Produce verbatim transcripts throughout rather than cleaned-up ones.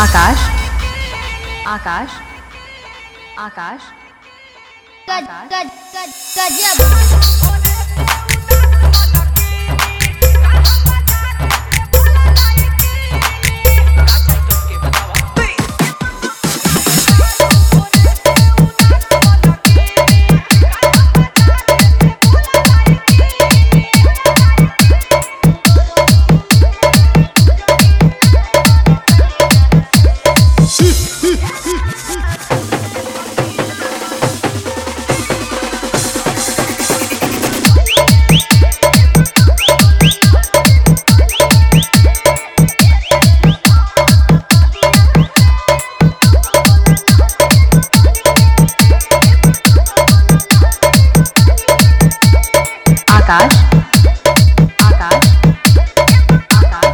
आकाश आकाश आकाश गज गज गज गजब Akash Akash Akash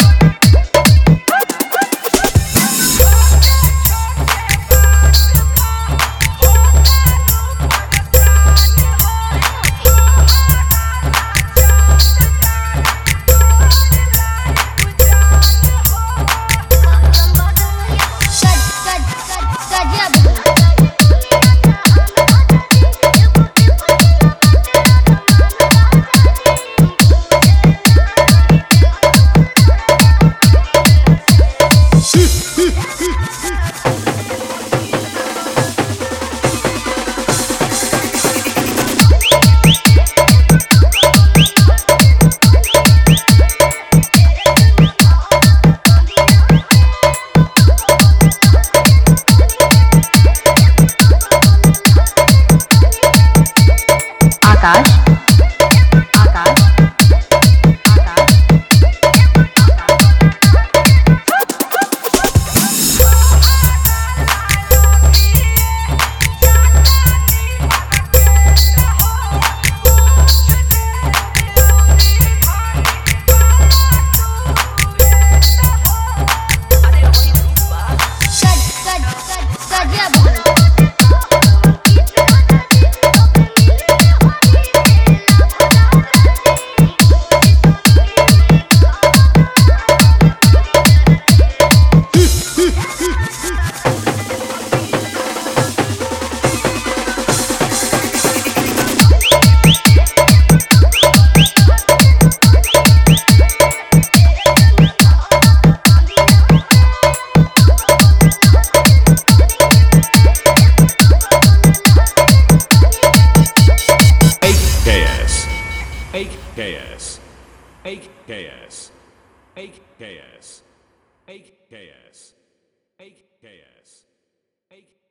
Akash Akash Akash A K S, A K S, A K S, A K S, A K S, A K S, A K S.